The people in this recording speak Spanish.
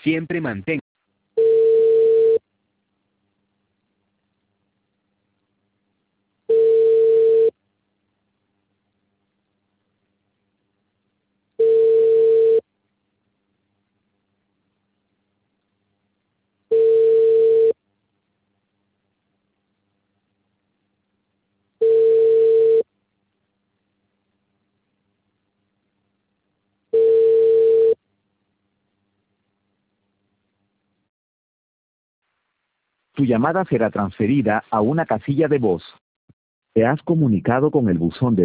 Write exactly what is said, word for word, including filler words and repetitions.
Siempre mantén. Tu llamada será transferida a una casilla de voz. Te has comunicado con el buzón de